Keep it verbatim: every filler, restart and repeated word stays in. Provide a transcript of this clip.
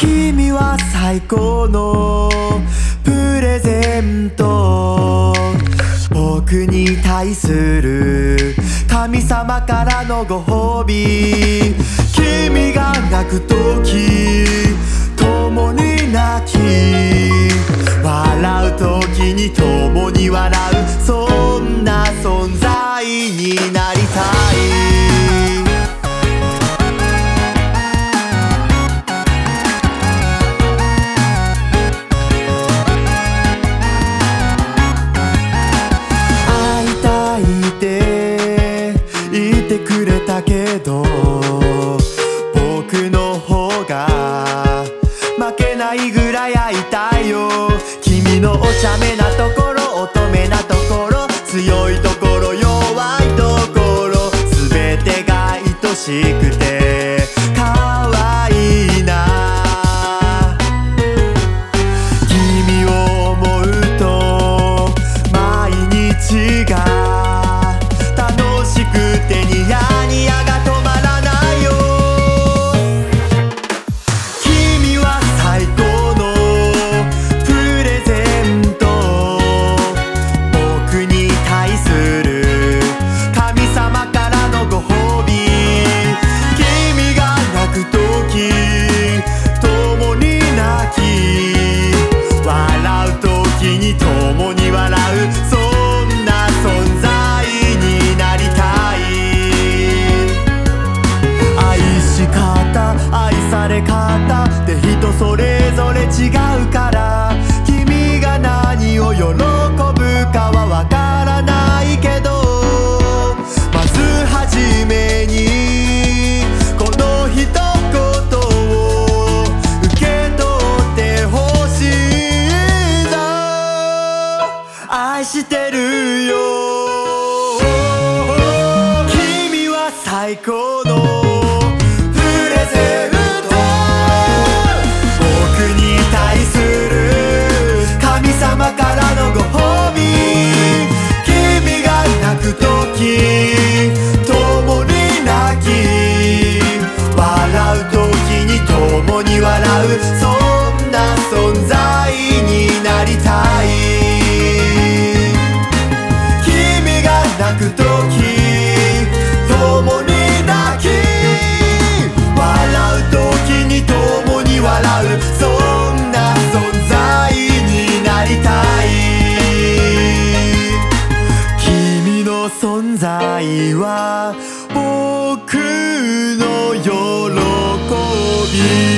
君は最高のプレゼント、僕に対する神様からのご褒美。君が泣くとき共に泣き、笑うときに共に笑う、そんな存在になりたい。言ってくれたけど、僕の方が負けないぐらい会いたいよ。君のお茶目なところ、乙女なところ、強いところ、弱いところ、全てが愛しくて可愛いな。君を思うと毎日が楽しくてニヤニヤが止まらないよ。君は最高のプレゼント、僕に対する神様からのご褒美。君が泣くとき共に泣き、笑うときに共に笑う、そんな存在になりたい。愛し方、愛され方で人それぞれ違うから、君が何を喜ぶかはわからないけど、まずはじめにこの一言を受け取ってほしいんだ。愛してるよ。君は最高のプレゼント、僕に対する神様からのご褒美。君が泣くとき共に泣き、笑うときに共に笑う、そんな存在になりたい。君が泣くとき共に泣き、笑うときに共に笑う、そんな存在になりたい。君の存在は僕の喜び。